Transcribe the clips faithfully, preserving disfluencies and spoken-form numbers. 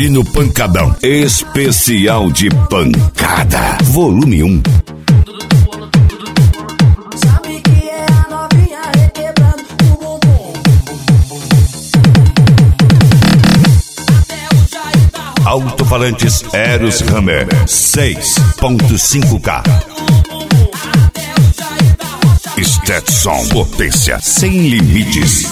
Fiorino Pancadão, especial de pancada, volume um. Sabe que é a novinha requebrando o bumbum. Alto-falantes Eros Hammer seis ponto cinco K. Stetson, potência sem limites.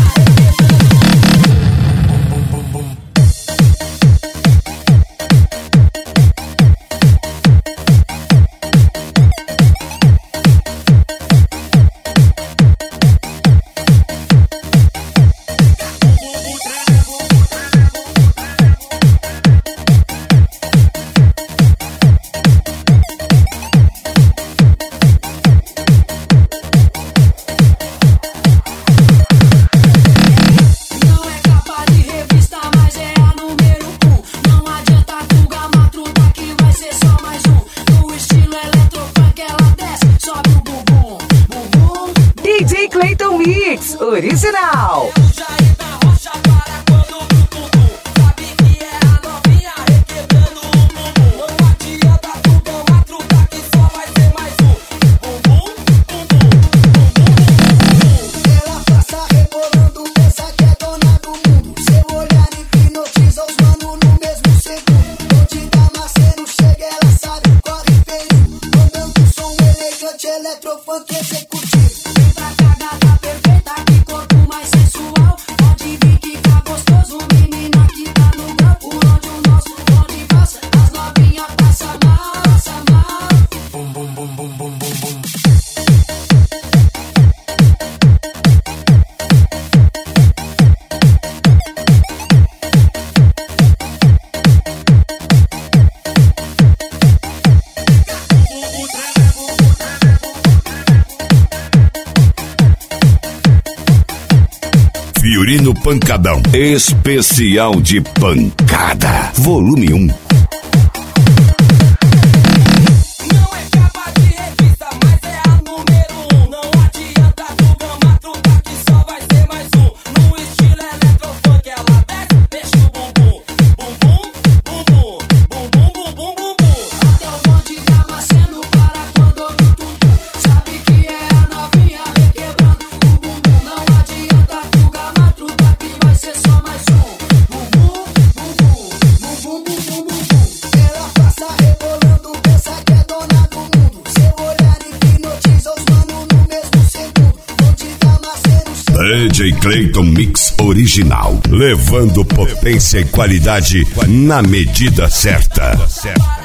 Original. Fiorino Pancadão, especial de pancada, volume um. D J Clayton Mix original, levando potência e qualidade na medida certa.